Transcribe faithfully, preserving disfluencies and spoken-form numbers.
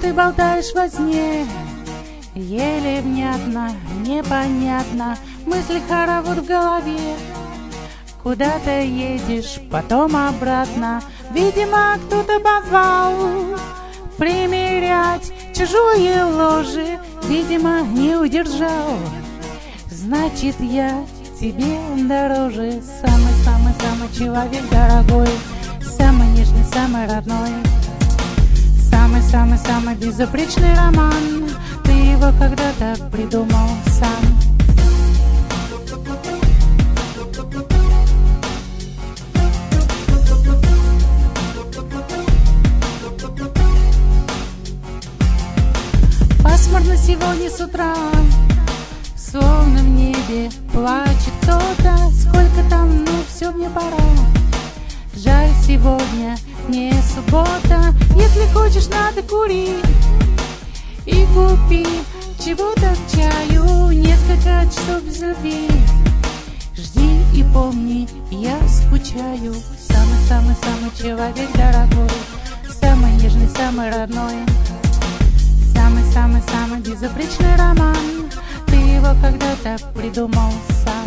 ты болтаешь во сне, еле внятно, непонятно, мысли хоровод в голове. Куда ты едешь, потом обратно, видимо, кто-то позвал примерять чужое ложе, видимо, не удержал. Значит, я тебе дороже, самый-самый-самый человек дорогой, самый нежный, самый родной, самый-самый-самый безупречный роман. Ты его когда-то придумал сам. Пасмурно сегодня с утра, словно в небе плачет кто-то. Сколько там, ну все, мне пора. Жаль, сегодня не суббота. Если хочешь, надо кури и купи чего-то к чаю. Несколько часов без любви. Жди и помни, я скучаю. Самый-самый-самый человек дорогой, самый нежный, самый родной, самый-самый-самый безупречный роман. Ты его когда-то придумал сам.